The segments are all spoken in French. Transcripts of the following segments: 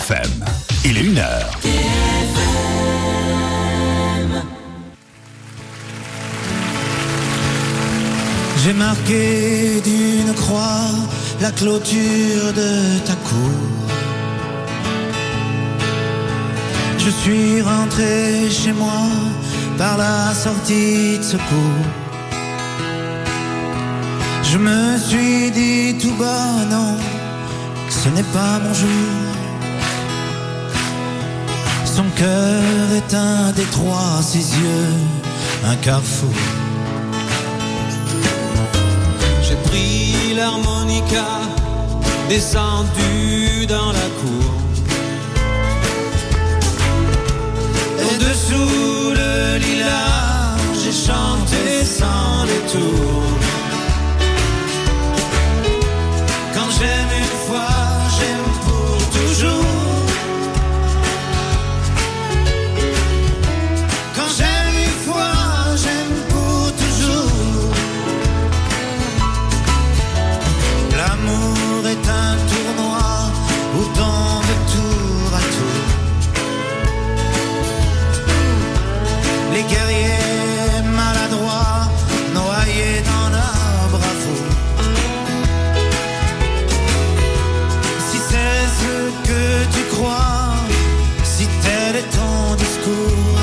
FM. Il est 1h. J'ai marqué d'une croix la clôture de ta cour. Je suis rentré chez moi par la sortie de secours. Je me suis dit tout bas, non, ce n'est pas mon jour. Son cœur est un détroit, ses yeux un carrefour. J'ai pris l'harmonica, descendu dans la cour. Au-dessous le lilas, j'ai chanté sans détour. Quand j'aime une fois, j'aime pour toujours. Quand j'aime une fois, j'aime pour toujours. L'amour est un tournoi où tombe tour à tour. Les guerriers maladroits, noyés dans leur bravoure. Si c'est ce que tu crois, si tel est ton discours,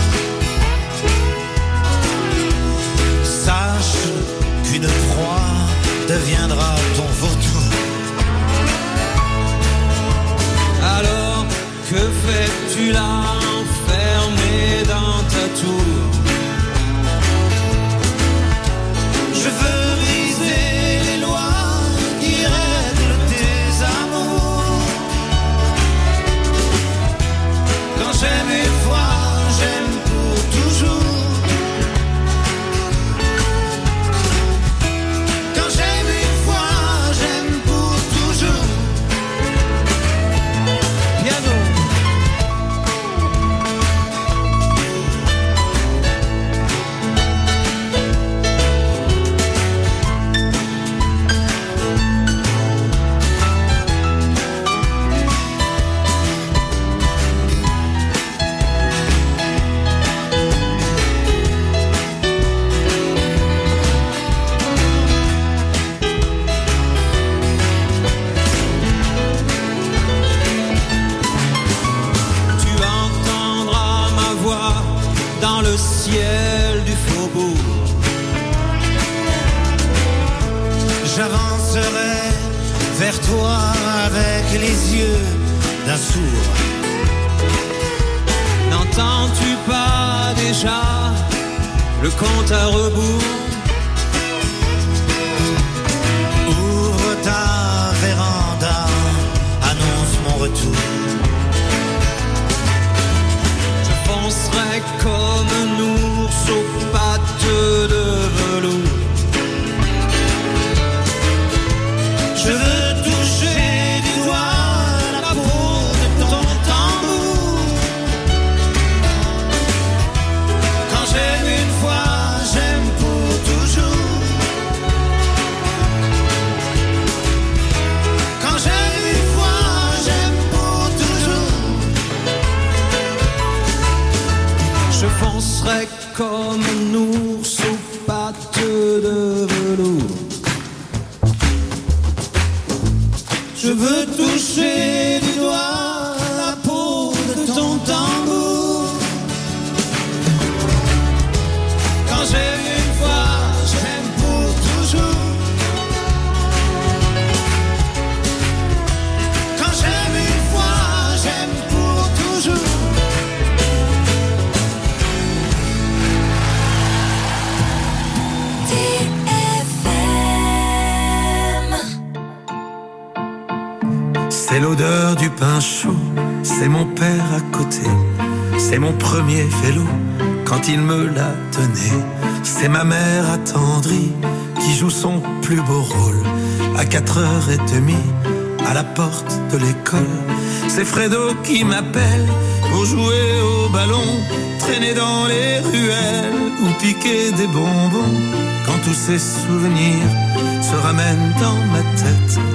sache qu'une proie deviendra ton vautour. Alors que fais-tu là, enfermé dans ta tour? Je veux briser les lois qui règlent tes amours. Quand j'aime une fois, j'aime pour toujours. Quand j'aime une fois, j'aime pour toujours. Piano. Tu entendras ma voix dans le ciel du faubourg. J'avancerai vers toi avec les yeux d'un sourd. N'entends-tu pas déjà le compte à rebours? Ouvre ta véranda, annonce mon retour. Je foncerai comme un ours aux pattes de velours. Je veux toucher du doigt la peau de ton tambour. Quand j'aime une fois, j'aime pour toujours. Quand j'aime une fois, j'aime pour toujours. Je foncerai comme un ours aux pattes de velours. Je veux toucher du doigt la peau de ton tambour. Quand j'aime une fois, j'aime pour toujours. Quand j'aime une fois, j'aime pour toujours. C'est l'odeur du pain chaud, c'est mon père à côté, c'est mon premier vélo quand il me l'a donné. C'est ma mère attendrie qui joue son plus beau rôle à 4h30 à la porte de l'école. C'est Fredo qui m'appelle pour jouer au ballon, traîner dans les ruelles ou piquer des bonbons. Quand tous ces souvenirs se ramènent dans ma tête,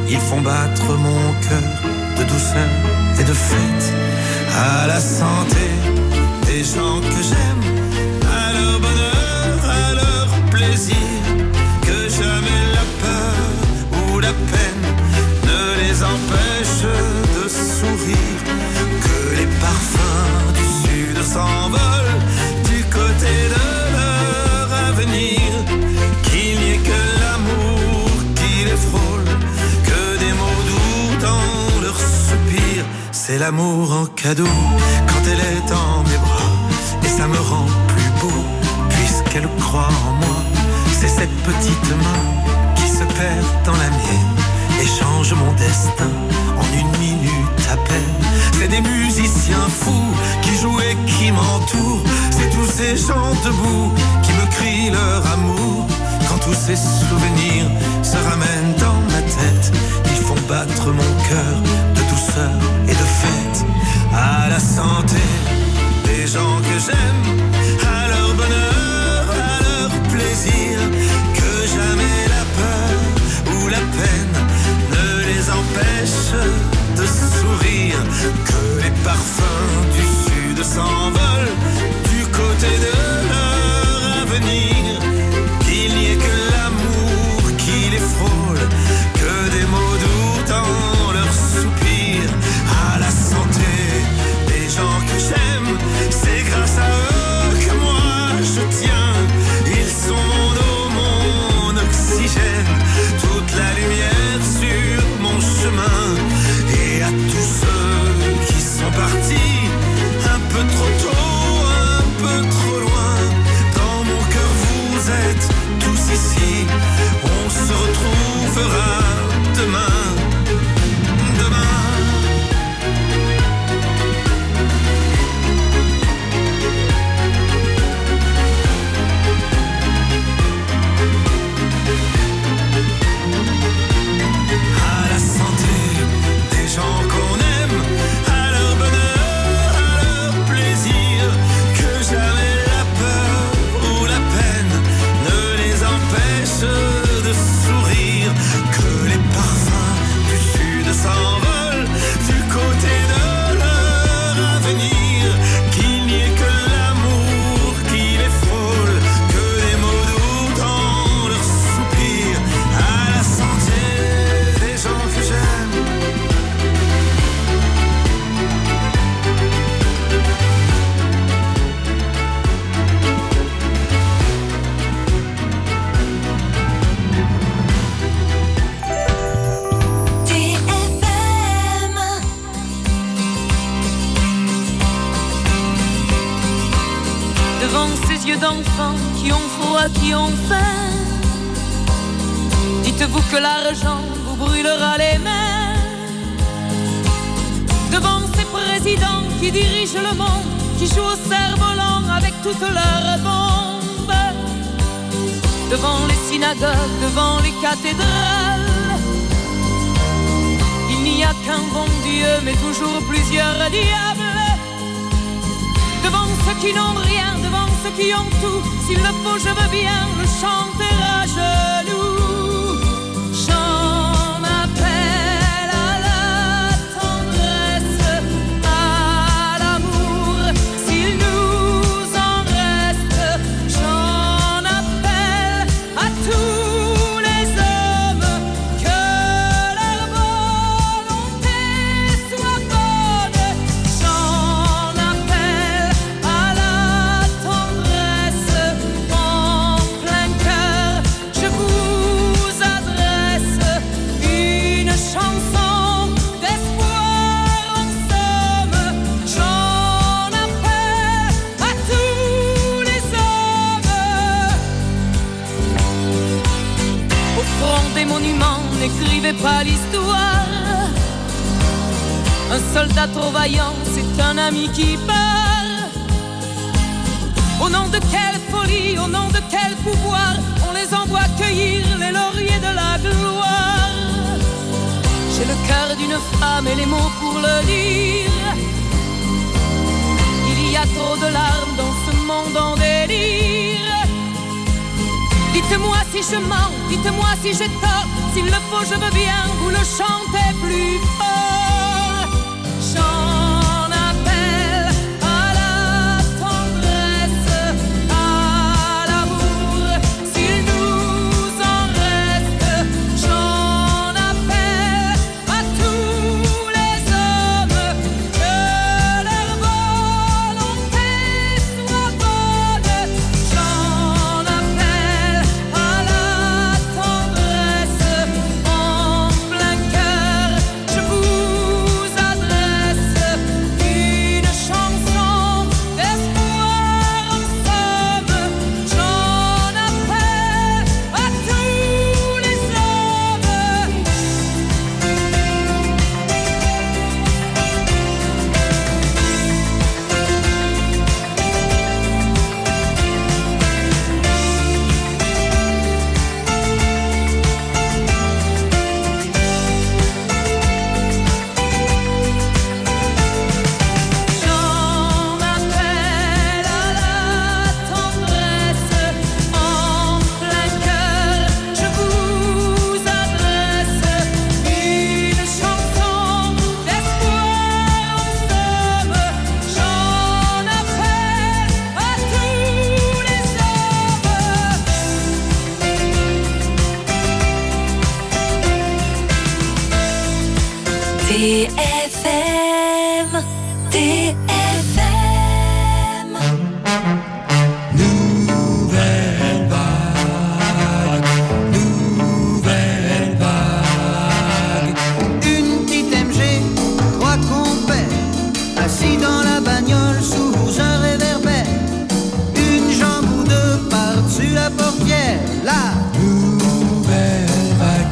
ils font battre mon cœur de douceur et de fête. À la santé des gens que j'aime, à leur bonheur, à leur plaisir, que jamais la peur ou la peine ne les empêche de sourire, que les parfums du sud s'envolent du côté de leur avenir, qu'il n'y ait que l'amour qui les frôle, que des mots doux dans leurs soupirs. C'est l'amour en cadeau quand elle est dans mes bras, et ça me rend plus beau puisqu'elle croit en moi. C'est cette petite main qui se perd dans la mienne et change mon destin en une minute à peine. C'est des musiciens fous qui jouent et qui m'entourent. C'est tous ces gens debout qui me crient leur amour. Quand tous ces souvenirs se ramènent dans ma tête, ils font battre mon cœur de douceur et de fête. À la santé des gens que j'aime, à leur bonheur, à leur plaisir, que jamais la peur ou la peine ne les empêche de sourire, que les parfums du sud s'envolent du côté de leur avenir, qu'il n'y ait que l'amour qui les frôle, que des mots doux dans leurs soupirs. À la santé des gens que j'aime, c'est grâce à eux que moi je tiens. Ils sont mon eau, mon oxygène, toute la lumière sur mon chemin. Et à tous ceux qui sont partis un peu trop tôt, un peu trop loin, dans mon cœur vous êtes tous ici. On se retrouvera demain. D'enfants qui ont froid, qui ont faim, dites-vous que l'argent vous brûlera les mains. Devant ces présidents qui dirigent le monde, qui jouent au cerf-volant avec toutes leurs bombes, devant les synagogues, devant les cathédrales, il n'y a qu'un bon Dieu mais toujours plusieurs diables. Devant ceux qui n'ont rien, devant ceux qui ont tout, s'il le faut je veux bien le chanter à genoux. J'en appelle à la tendresse, à l'amour, s'il nous en reste. J'en appelle à tous les hommes, que leur volonté soit bonne. J'en appelle à la tendresse, en plein cœur, je vous adresse une chanson d'espoir en somme. J'en appelle à tous les hommes. Au front des monuments, n'écrivez pas l'histoire. Un soldat trop vaillant, c'est un ami qui part. Au nom de quelle folie, au nom de quel pouvoir, on les envoie cueillir les lauriers de la gloire. J'ai le cœur d'une femme et les mots pour le dire. Il y a trop de larmes dans ce monde en délire. Dites Dites-moi si je mens, dites-moi si j'ai tort. S'il le faut, je veux bien vous le chanter plus fort. J'en appelle à la tendresse, à l'amour, s'il nous en reste. J'en appelle à tous les hommes, que leur volonté soit bonne. J'en appelle à la tendresse, en plein cœur, je vous adresse une chanson d'espoir en somme. J'en appelle à tous les hommes. J'en appelle à la tendresse, en plein cœur, je vous adresse une chanson d'espoir en somme. J'en appelle à tous les hommes. TFM, TFM. Nouvelle vague, nouvelle vague. Une petite MG, 3 compères, assis dans la bagnole sous un réverbère. Une jambe ou deux par-dessus la portière, là. Nouvelle vague,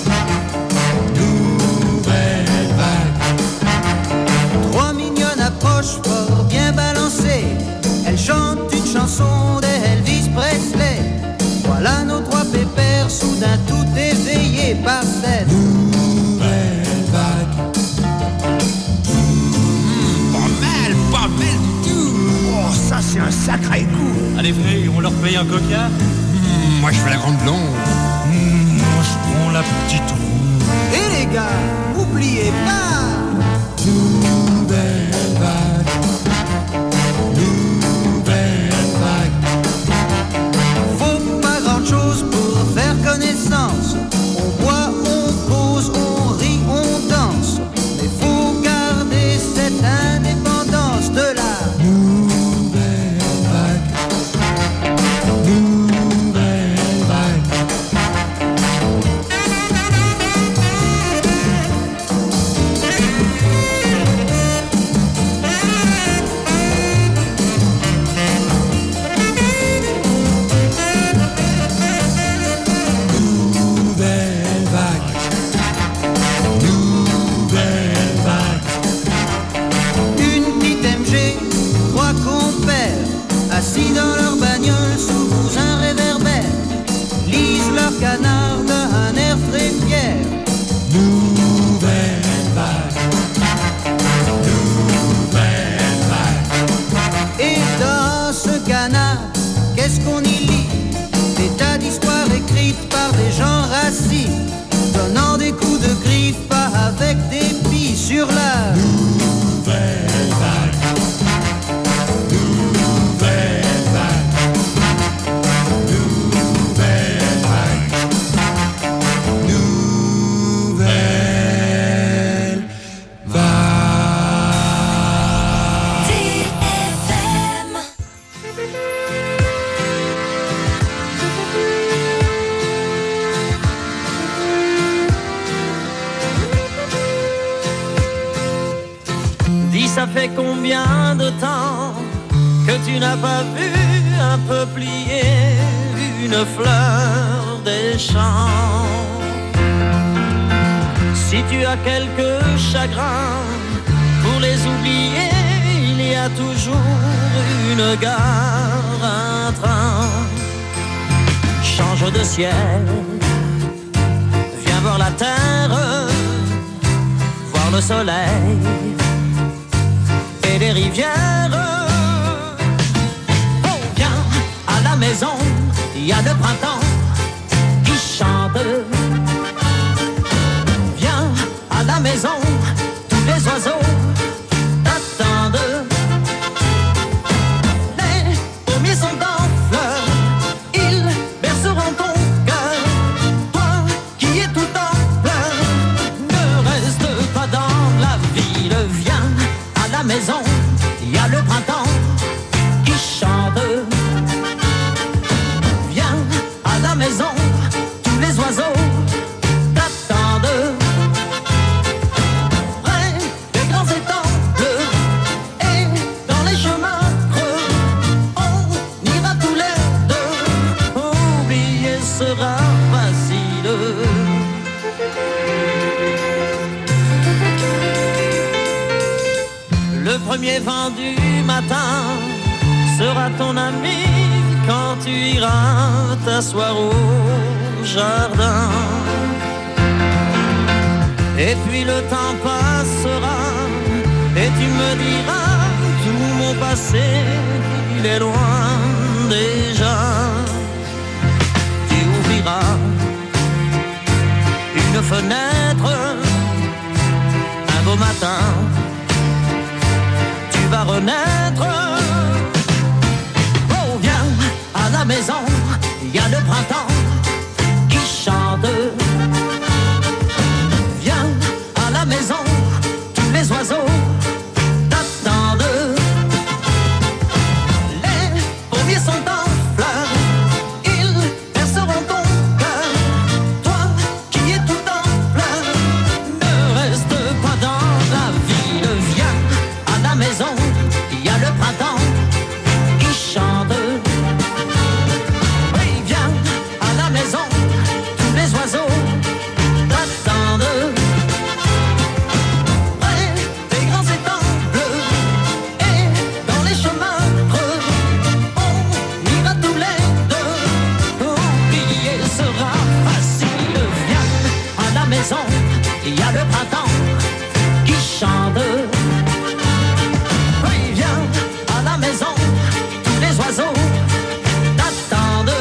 nouvelle vague. 3 mignonnes approchent fort bien balancées. Elles chantent une chanson d'Elvis Presley. Voilà nos 3 pépères, soudain tout éveillés par cette Nouvelle vague. Pas mal du tout. Oh, ça c'est un sacré coup. Allez, Fré, on leur paye un coca. Moi je fais la grande blonde. Moi, je prends la petite ronde. Et les gars, oubliez pas. Nouvelle vague, nouvelle vague. Faut pas grand chose pour faire connaissance. On boit, on cause, on rit, on danse. Mais faut garder cette indépendance de la Nouvelle vague, nouvelle vague. Nouvelle vague, nouvelle vague. une petite MG, 3 compères, assis dans leur bagnole sous un réverbère, lisent leur canard d'un air très fier. Nouvelle vague, nouvelle vague. Et dans ce canard, qu'est-ce qu'on y lit? Des tas d'histoires écrites par des gens rassis, donnant des coups de griffe avec des billes sur la Nouvelle vague, nouvelle vague, nouvelle vague, nouvelle vague. TFM. Dis, ça fait combien de temps que tu n'as pas vu un peuplier, une fleur des champs? Si tu as quelques chagrins, pour les oublier, il y a toujours une gare, un train. Change de ciel, viens voir la terre, voir le soleil et les rivières. Oh, viens à la maison, il y a le printemps, la maison, tous les oiseaux t'attendent. Les pommiers sont en fleurs, ils berceront ton cœur. Toi qui es tout en pleurs, ne reste pas dans la ville. Viens à la maison, il y a le printemps qui chante. Viens à la maison, tous les oiseaux t'attendent. Près des grands étangs bleus et dans les chemins creux, on ira tous les deux. Oublier sera facile. Le premier vent du matin sera ton ami quand tu iras t'asseoir au jardin. Et puis le temps passera et tu me diras tout mon passé, il est loin déjà. Tu ouvriras une fenêtre un beau matin, tu vas renaître. Oh, viens à la maison, il y a le printemps qui chante. Viens à la maison, tous les oiseaux t'attendent. Les pommiers sont en fleurs, ils berceront ton cœur. Toi qui es tout en pleurs, ne reste pas dans la ville. Viens à la maison, il y a le printemps qui chante. Oui, viens à la maison, tous les oiseaux t'attendent. Près des grands étangs bleus et dans les chemins creux, on ira tous les deux. Oublier sera facile. Viens à la maison, il y a le printemps qui chante. Oui, viens à la maison, tous les oiseaux t'attendent.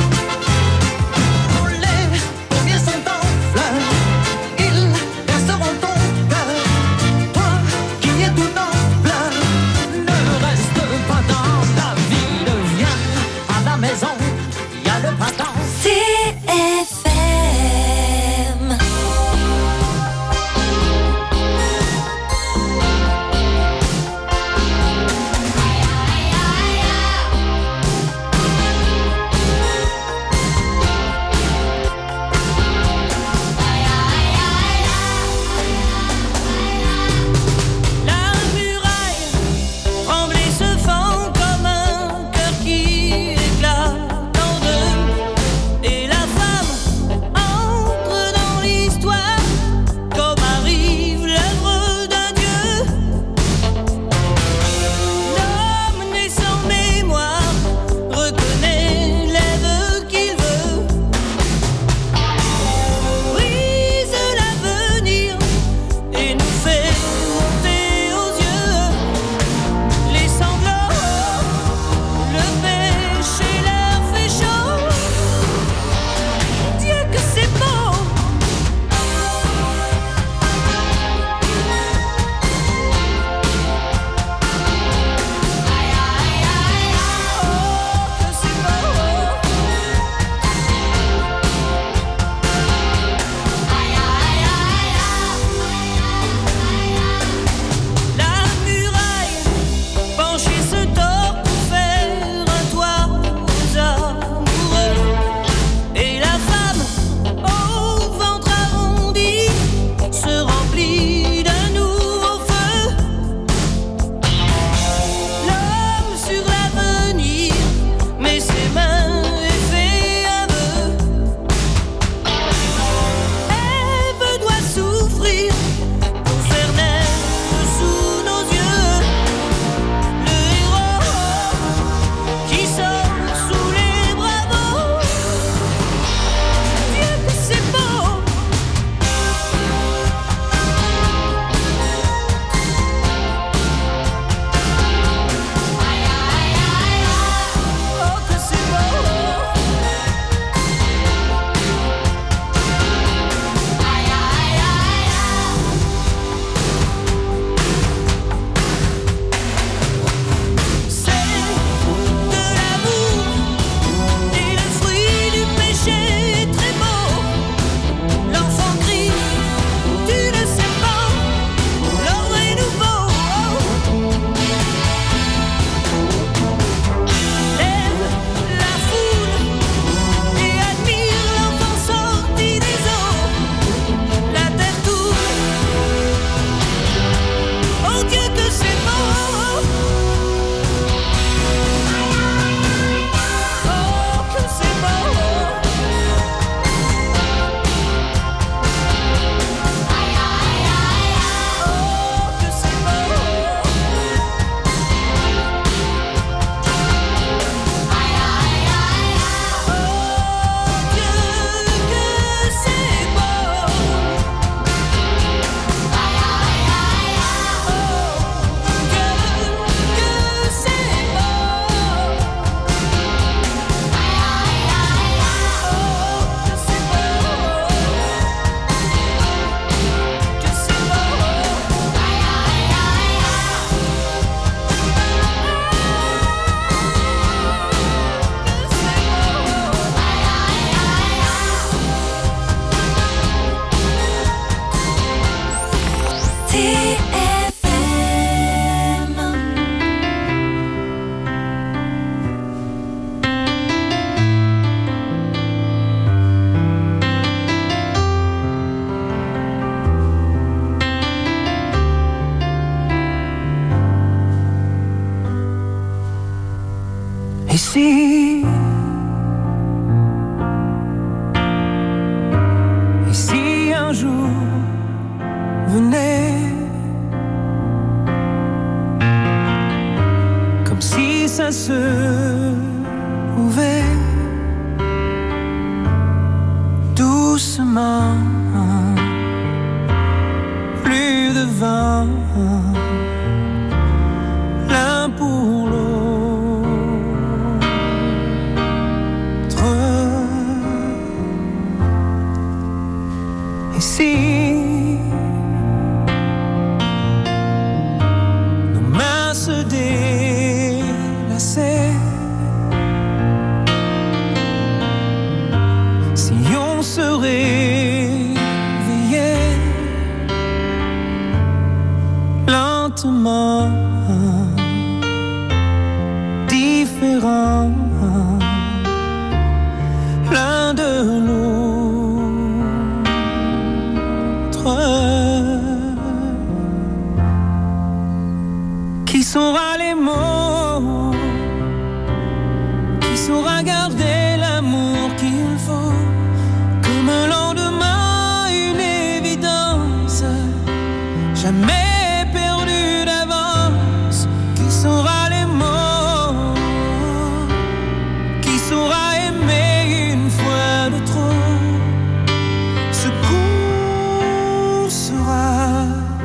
Les pommiers sont en fleurs, ils berceront ton cœur. Toi qui es tout en pleurs, ne reste pas dans la ville. Viens à la maison, il y a le printemps. CFM. si un jour venait, comme si ça se pouvait, doucement, plus de vent, l'un pour l'autre. Et si nos mains se délaçaient, si on se réveillait lentement, différents l'un de l'autre. Qui saura les mots, qui saura garder l'amour qu'il faut, comme un lendemain, une évidence, jamais perdu d'avance. Qui saura les mots, qui saura aimer une fois de trop, ce qu'on sera,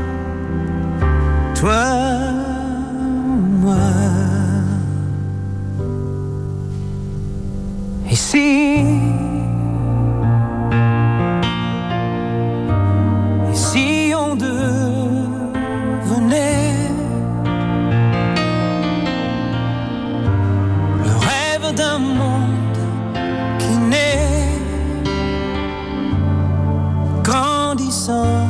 toi, moi. Et si on devenait le rêve d'un monde qui naît, grandissant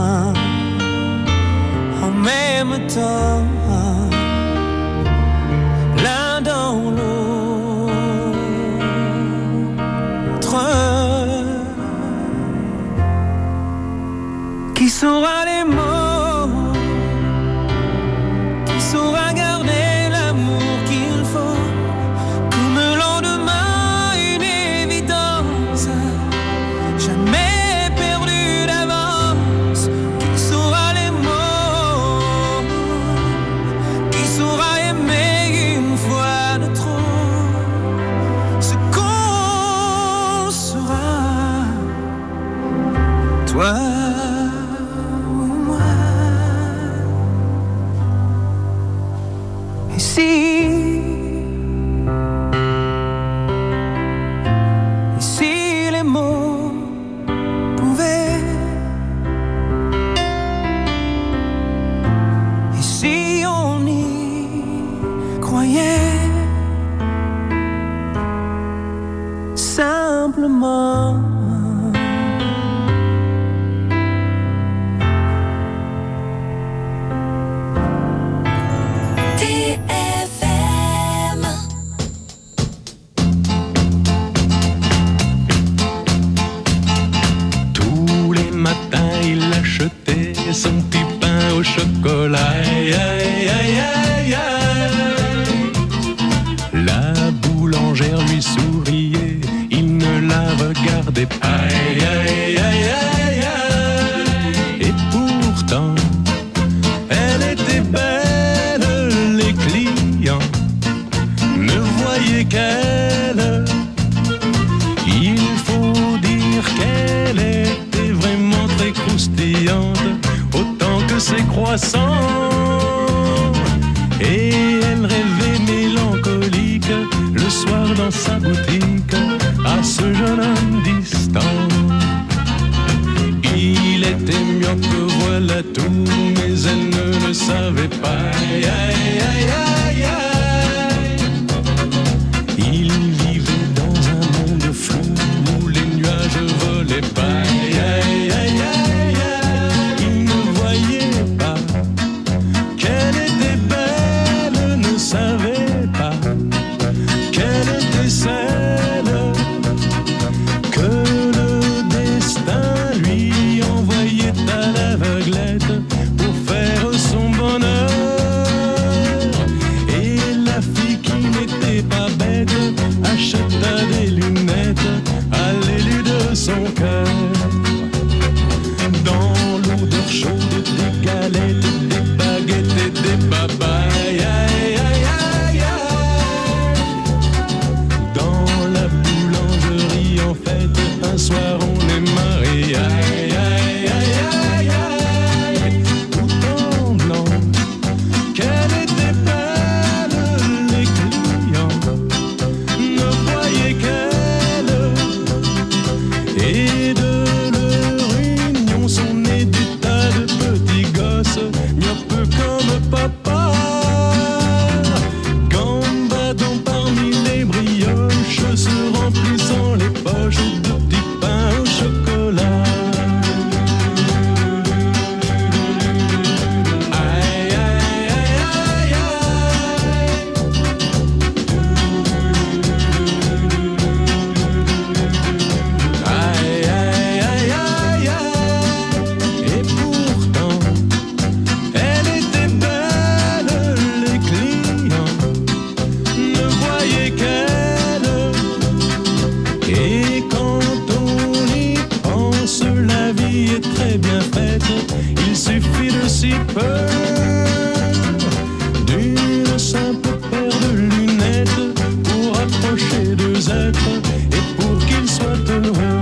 en même temps, l'un dans l'autre. Qui saura les mots, qui saura garder l'amour qu'il faut, comme le lendemain, une évidence, jamais perdu d'avance. Qui saura les mots, qui saura aimer une fois de trop, ce qu'on sera, toi. Si les mots pouvaient, et si on y croyait, simplement. Son petit pain au chocolat, aïe, aïe, aïe, aïe, aïe. La boulangère lui souriait, il ne la regardait pas, aïe, aïe, aïe, aïe, aïe. Et pourtant, elle était belle, les clients ne voyaient qu'elle. Il faut dire qu'elle était vraiment très croustillante, autant que ses croissants. Et elle rêvait mélancolique le soir dans sa boutique à ce jeune homme distant. Il était myope, voilà tout, mais elle ne le savait pas. Aïe, aïe, aïe, aïe, aïe. Il vivait dans un monde flou où les nuages volaient pas. Aïe, aïe, aïe, aïe. Pour faire son bonheur. est bien faite, il suffit de si peu, d'une simple paire de lunettes pour approcher deux êtres et pour qu'ils soient heureux.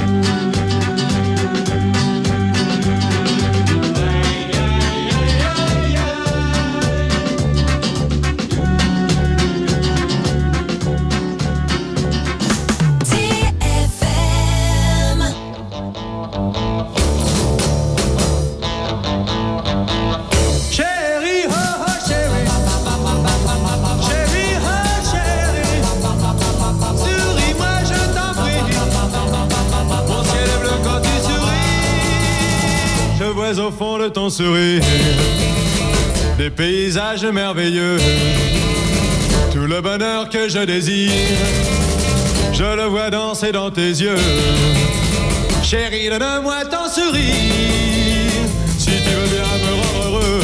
Au fond de ton sourire, des paysages merveilleux, tout le bonheur que je désire, je le vois danser dans tes yeux. Chérie, donne-moi ton sourire, si tu veux bien me rendre heureux.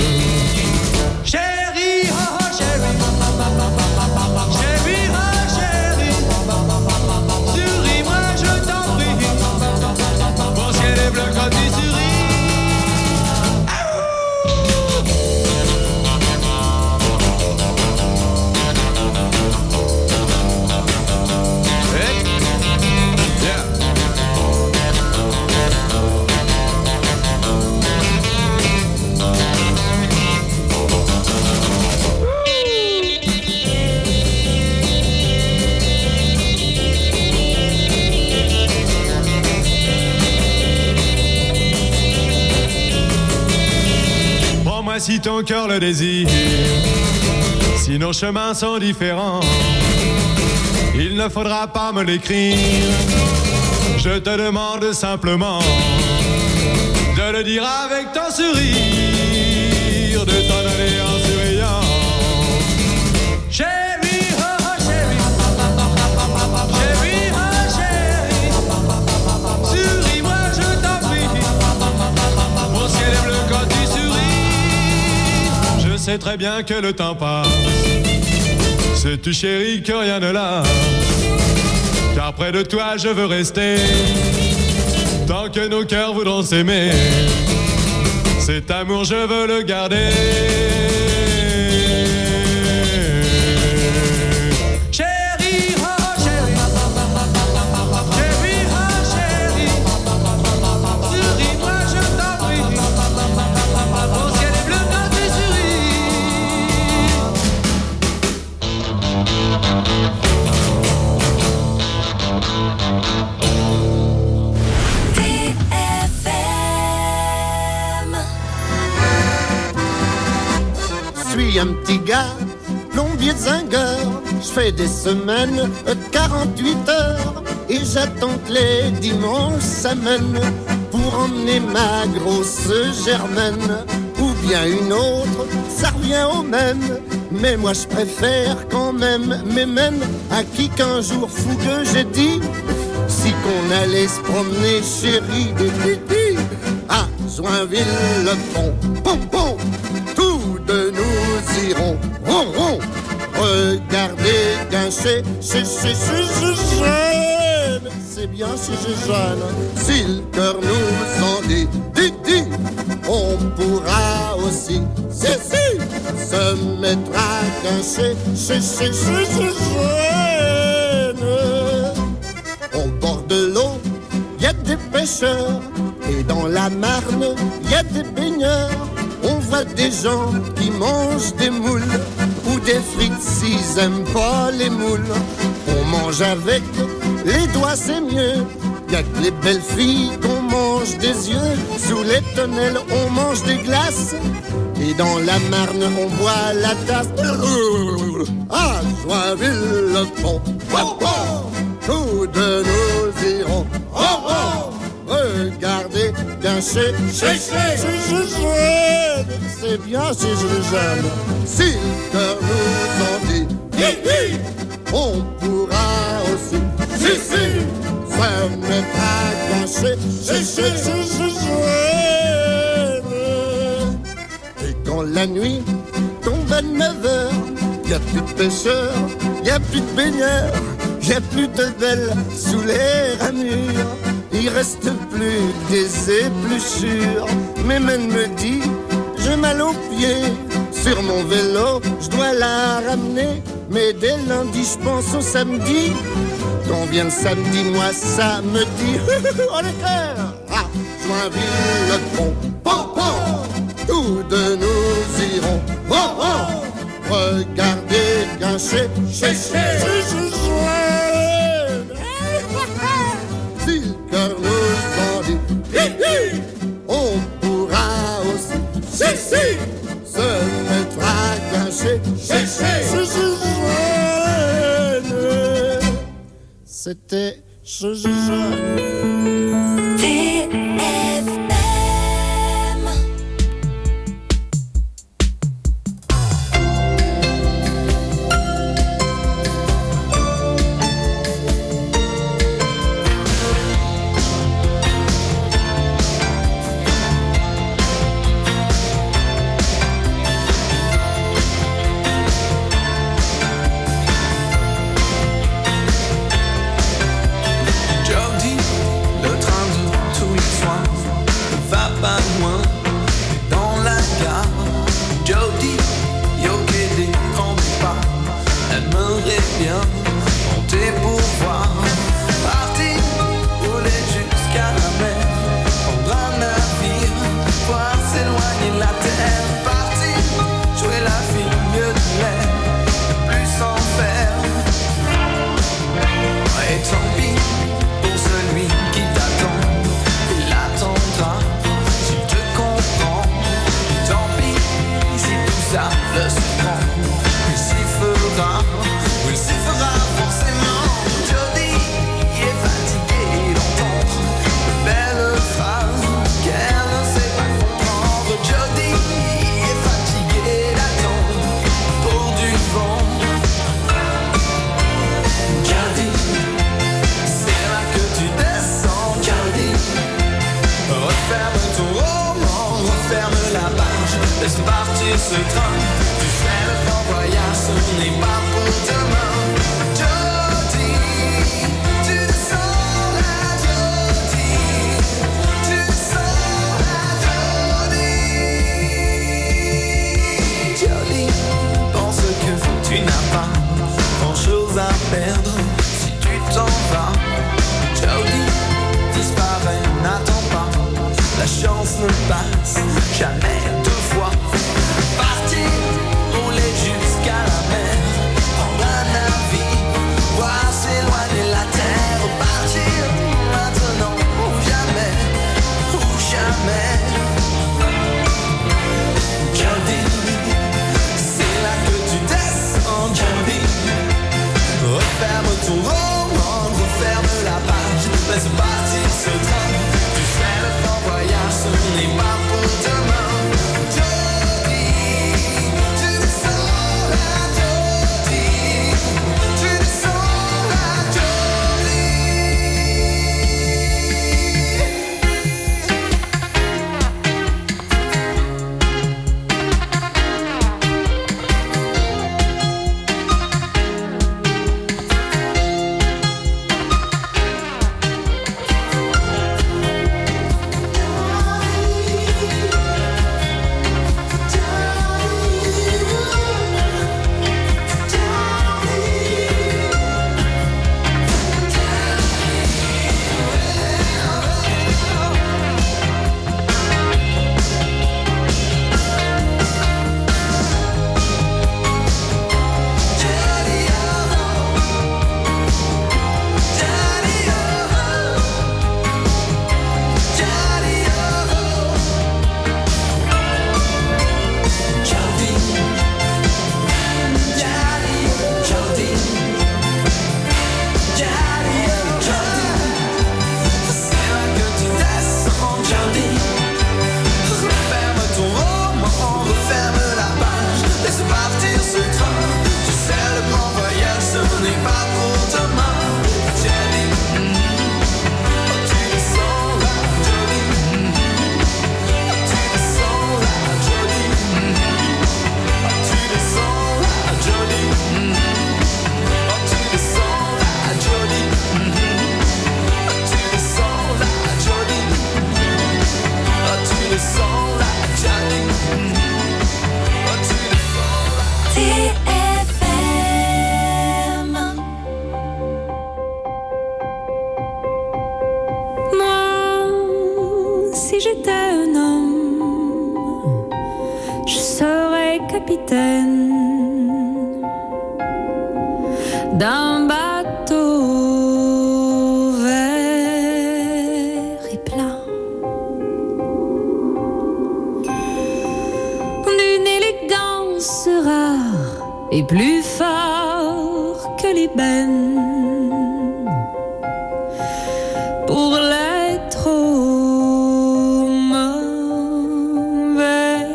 Chérie, oh oh chérie, chérie, oh chérie, souris-moi, je t'en prie, mon ciel est bleu quand tu souris. Si ton cœur le désire, si nos chemins sont différents, il ne faudra pas me l'écrire. Je te demande simplement de le dire avec ton sourire, de t'en aller en souriant. Chérie, oh oh chérie, chérie, oh chérie, souris-moi, je t'en prie, mon ciel est bleu quand tu souris. Je sais très bien que le temps passe, sais-tu chérie que rien ne lasse, car près de toi je veux rester, tant que nos cœurs voudront s'aimer, cet amour je veux le garder. Chérie, oh chérie, chérie, oh chérie, souris-moi je t'en prie, mon ciel est bleu quand tu souris. Suis un petit gars, plombier de zingueur. Je fais des semaines, 48 heures. Et j'attends que les dimanches s'amènent pour emmener ma grosse Germaine. Ou bien une autre, ça revient au même. Mais moi je préfère quand même m'émène à qui qu'un jour fougueux j'ai dit si qu'on allait se promener chérie de Titi à Joinville-le-Pont. Pom pom, tous de nous irons ron ron. Regardez Guinchet, chez Jeanne. C'est bien chez Jeanne. Si le cœur nous en dit Titi, on pourra aussi se mettre à Guinchet, chez Jeanne. Au bord de l'eau, y a des pêcheurs. Et dans la Marne, y a des baigneurs. On voit des gens qui mangent des moules ou des frites s'ils aiment pas les moules. On mange avec les doigts, c'est mieux. Y'a que les belles filles qu'on mange des yeux. Sous les tonnelles, on mange des glaces. Et dans la Marne, on boit la tasse. Ah, Joinville-le-Pont, tous de nous irons. Regardez Guinchet, c'est bien si je j'aime. Si le cœur nous en dit on pourra aussi se mettre à Guinchet, et quand la nuit tombe à 9h, y a plus de pêcheurs, y a plus de baigneurs, y a plus de belles sous les ramures. il reste plus que des épluchures. Mais même me dit, j'ai mal aux pieds. Sur mon vélo, je dois la ramener. Mais dès lundi, je pense au samedi. Quand vient le samedi, moi ça me dit oh les cœurs, ah, Joinville, le pont, pom, pom. Tous deux nous irons, oh, oh. Regardez qu'un si le cœur nous en dit on pourra aussi se mettre à cacher. C'était un homme, je serais capitaine d'un bateau vert et plat, d'une élégance rare et plus fort que l'ébène. Pour l'être au mauvais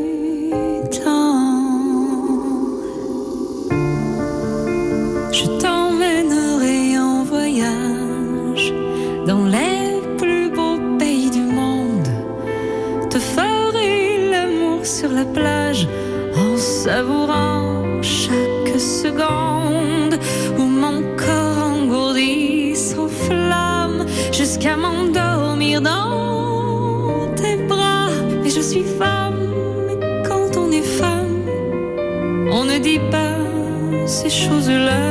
temps, je t'emmènerai en voyage dans les plus beaux pays du monde, te ferai l'amour sur la plage en savourant chaque seconde où mon corps engourdi s'enflamme jusqu'à m'endormir dans tes bras. Mais je suis femme, et quand on est femme, on ne dit pas ces choses-là.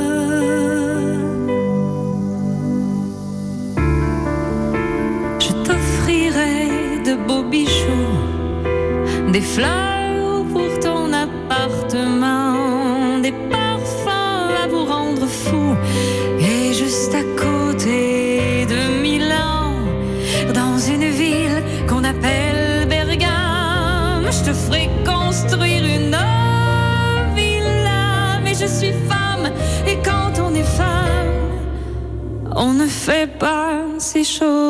Je t'offrirai de beaux bijoux, des fleurs pour ton appartement, des parfums à vous rendre fou. Et juste à côté de Milan, dans une ville qu'on appelle Bergame, je te ferai construire une villa. Mais je suis femme, et quand on est femme, on ne fait pas ces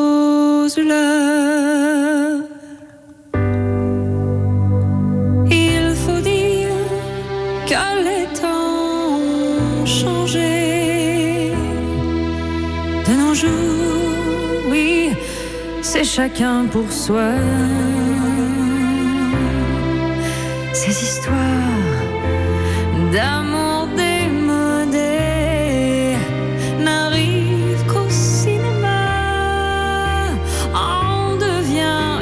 choses-là. Il faut dire que les temps ont changé. De nos jours, oui, c'est chacun pour soi. Ces histoires d'amour démodé n'arrivent qu'au cinéma. On devient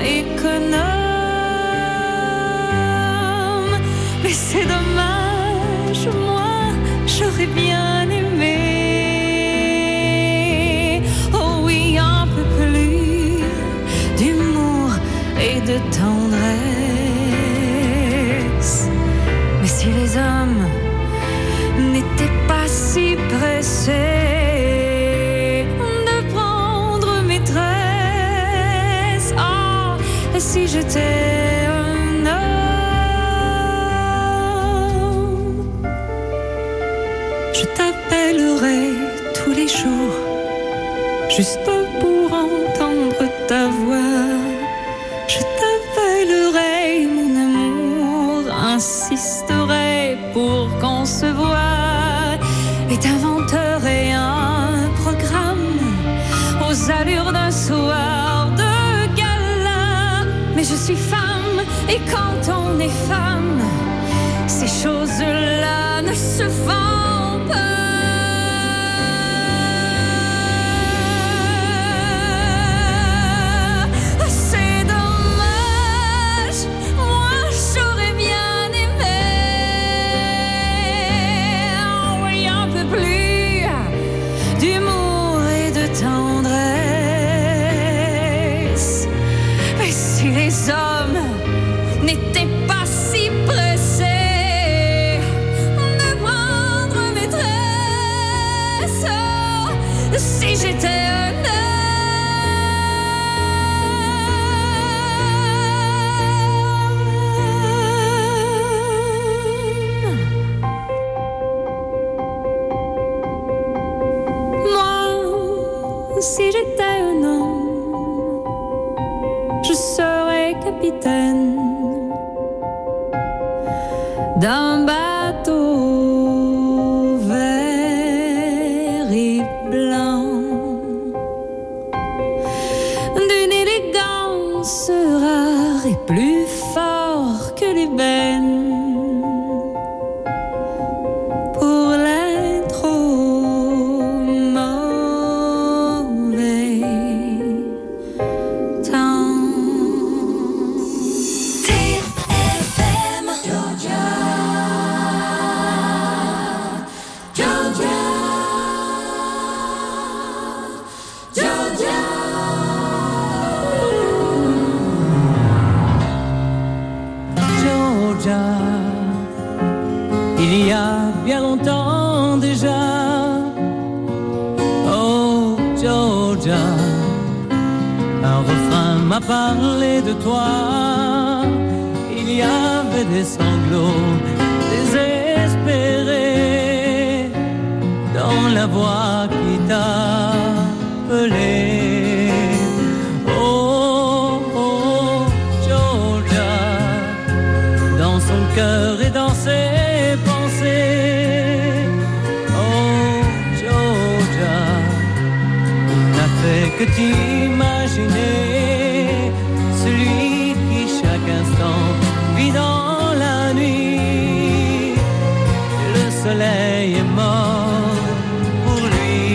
économe. Mais c'est dommage, moi j'aurais bien aimé. Oh oui, un peu plus d'humour et de tendresse. Mais si les hommes n'étaient pas si pressés de prendre maîtresse, oh, si j'étais un homme, je t'appellerai tous les jours juste pour entendre ta voix. Je t'appellerai mon amour, insisterai pour qu'on se voie et t'inventerai un programme aux allures d'un soir de gala. Mais je suis femme, et quand on est femme, ces choses-là ne se font pas. Les hommes n'étaient pas si pressés de prendre maîtresse. Si j'étais un homme, moi, si j'étais un homme, je serais capitaine d'un bateau vert et blanc, d'une élégance rare et plus fort que l'ébène. Pour l'être au mauvais temps. il y a bien longtemps déjà. Oh Georgia, un refrain m'a parlé de toi. Il y avait des sanglots désespérés dans la voix qui t'appelait. Oh, oh, Georgia, dans son cœur et dans ses pensées. Oh, Georgia, il n'a fait que t'imaginer celui qui chaque instant vit dans la nuit. Le soleil est mort pour lui.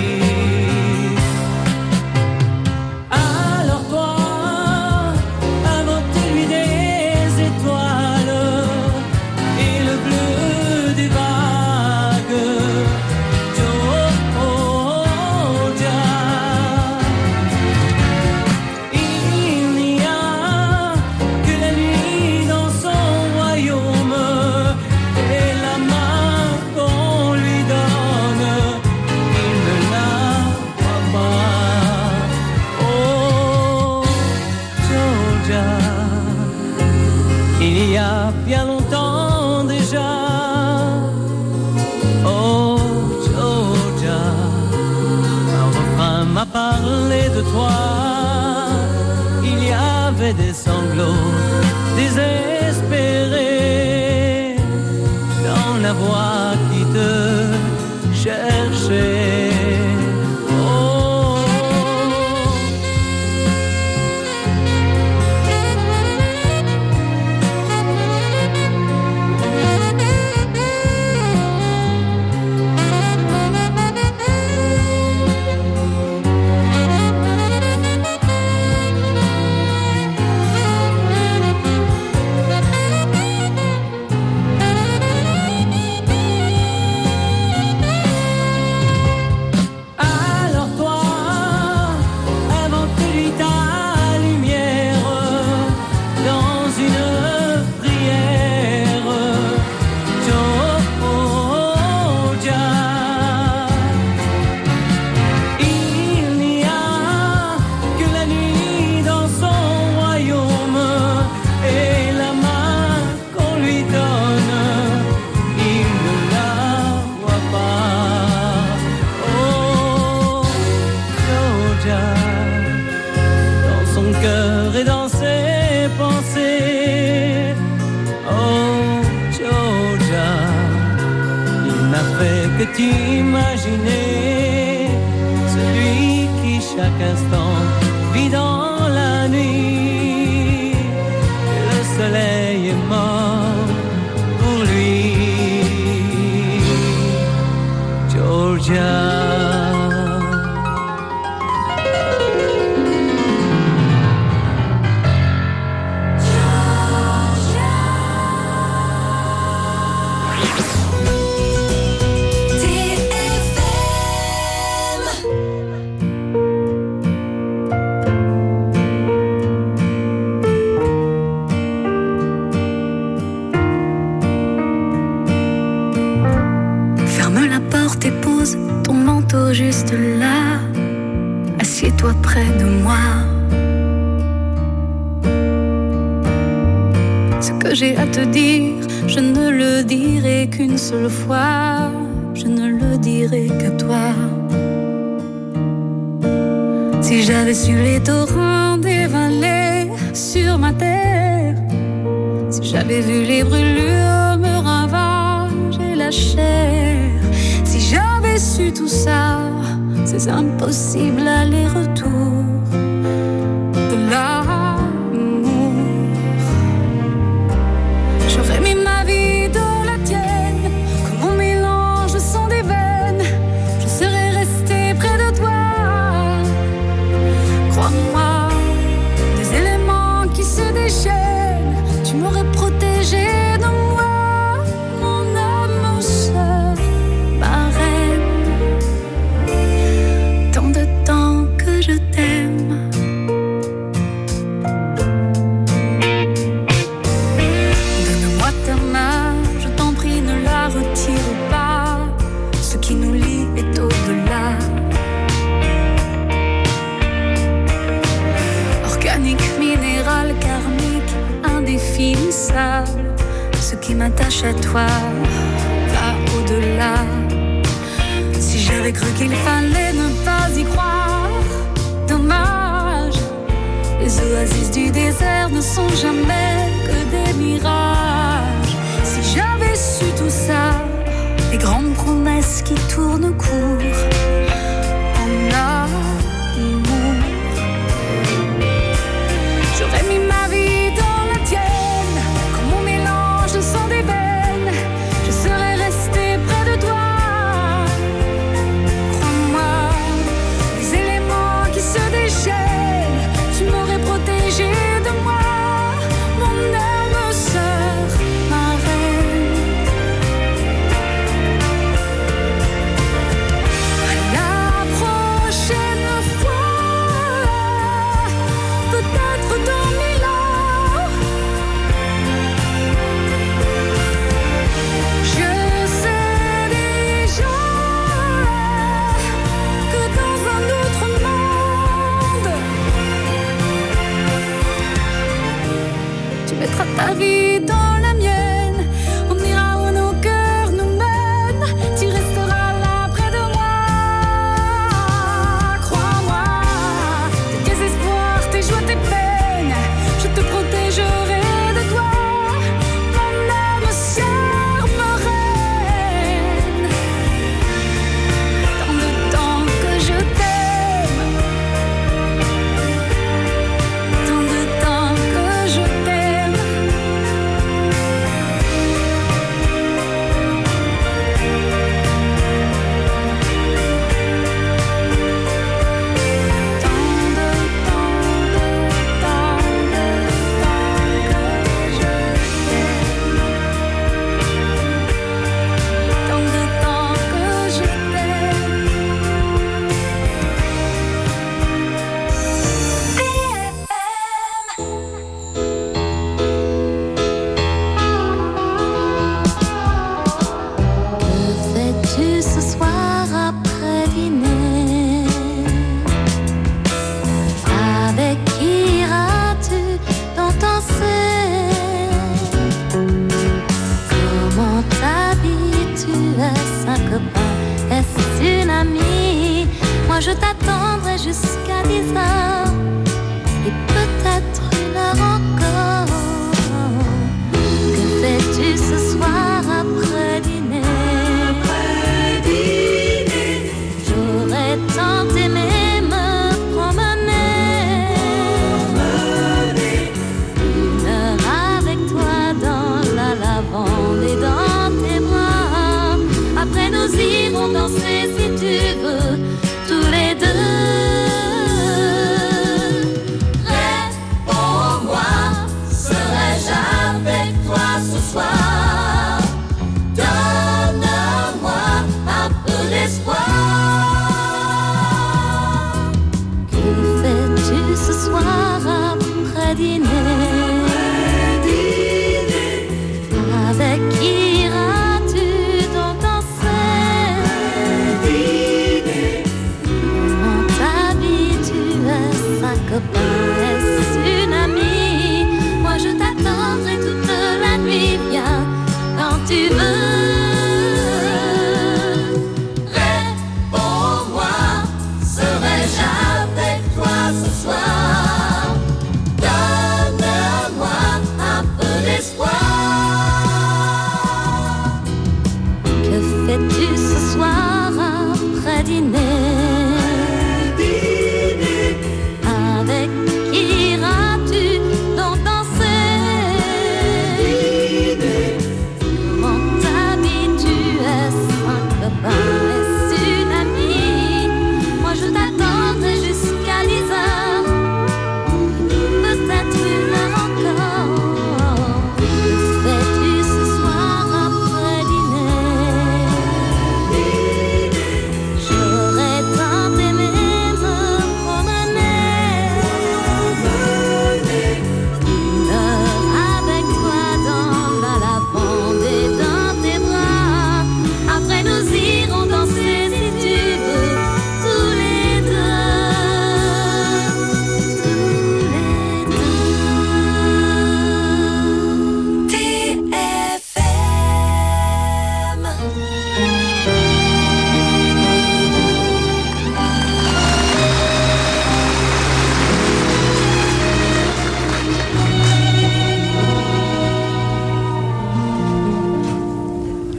Alors toi, invente-lui des étoiles et le bleu des vagues. Georgia, il n'y a que la nuit dans son royaume et la main qu'on lui donne, il ne la voit pas. Oh, Georgia, il y a bien longtemps déjà. Oh, Georgia, un refrain m'a parlé de toi. Il y avait des sanglots désespérés dans la voix qui te cherchait. Oh, alors toi, invente-lui ta lumière dans une prière. Georgia, il n'y a que la nuit dans son royaume et la main qu'on lui donne, il ne la voit pas. Oh, Georgia, dans son cœur et dans ses pensées. Oh, Georgia, il n'a fait que t'imaginer celui qui chaque instant vit dans la nuit. Le soleil est mort pour lui. Georgia. Ferme la porte et pose ton manteau juste là. Assieds-toi près de moi. Ce que j'ai à te dire, je ne le dirai qu'une seule fois. Je ne le dirai qu'à toi. Si j'avais su les torrents dévaler sur ma terre, si j'avais vu les brûlures me ravager la chair, si j'avais su tout ça, ces impossibles allers-retours de l'amour, j'aurais mis ma vie dans la tienne, comme mon mélange sang des veines, je serais restée près de toi. Crois-moi, des éléments qui se déchaînent, tu m'aurais protégé de moi, mon âme sœur, ma reine. Tant de temps que je t'aime. indéfinissable. Ce qui m'attache à toi va au-delà. Si j'avais cru qu'il fallait ne pas y croire, dommage. Les oasis du désert ne sont jamais que des mirages. Si j'avais su tout ça, les grandes promesses qui tournent court en amour, j'aurais mis ma vie dans la tienne, comme mon mélange de sang des veines. Je serais restée près de toi. Crois-moi, les éléments qui se déchaînent, tu m'aurais protégé de moi, mon âme sœur, ma reine. À la prochaine fois, peut-être dans 1000 ans, je sais déjà que dans un autre monde, tu mettras ta vie dans la mienne. On ira où nos cœurs nous mènent. Tu resteras là près de moi. Crois-moi, tes désespoirs, tes joies, tes peines, je te protégerai de toi, mon âme sœur, ma reine. Tant de temps que je t'aime, tant de temps que je t'aime.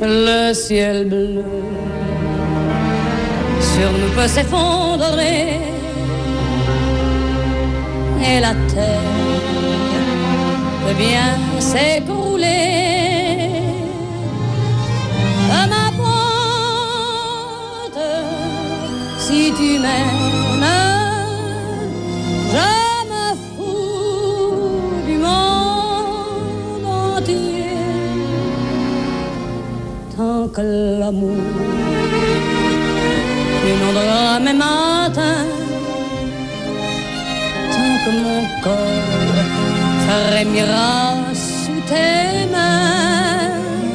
le ciel bleu sur nous peut s'effondrer et la terre peut bien s'écrouler. À ma porte, si tu m'aimes, je me fous du monde entier. Tant que l'amour inondera mes matins, tant que mon corps frémira sous tes mains.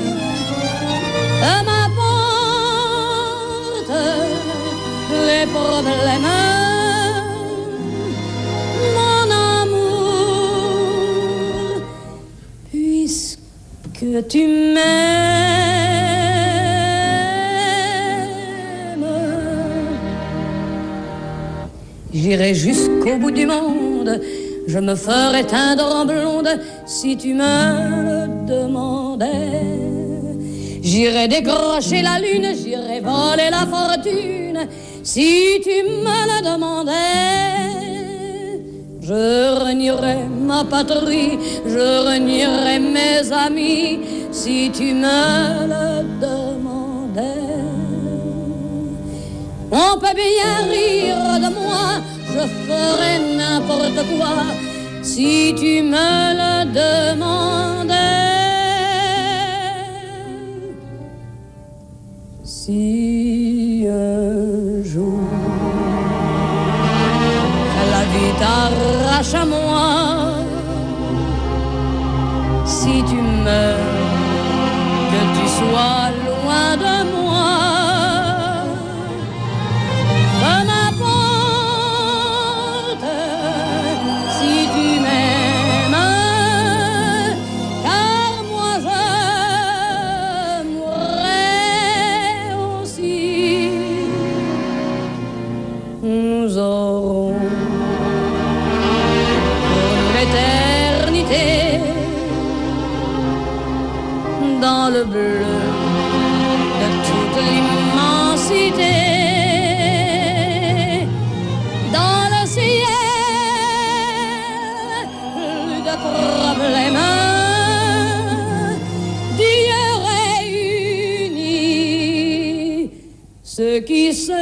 À ma porte, les problèmes, mon amour, puisque tu m'aimes, j'irai jusqu'au bout du monde. Je me ferai teindre en blonde si tu me le demandais. J'irai décrocher la lune, j'irai voler la fortune si tu me le demandais. Je renierai ma patrie, je renierai mes amis si tu me le demandais. On peut bien rire de moi, je ferai n'importe quoi si tu me le demandais. Si un jour la vie t'arrache à moi, si tu meurs, que tu sois loin de moi. Dans le bleu de toute l'immensité, dans le ciel, plus de problèmes, Dieu réunit ceux qui se